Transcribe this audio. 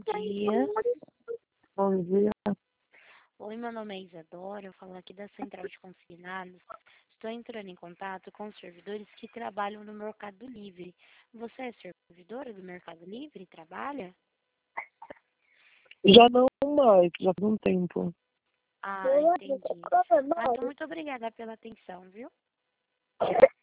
dia. Bom dia. Oi, meu nome é Isadora, eu falo aqui da Central de Consignados. Estou entrando em contato com os servidores que trabalham no Mercado Livre. Você é servidora do Mercado Livre e trabalha? Já não mais, já faz um tempo. Ah, entendi. Ah, então muito obrigada pela atenção, viu?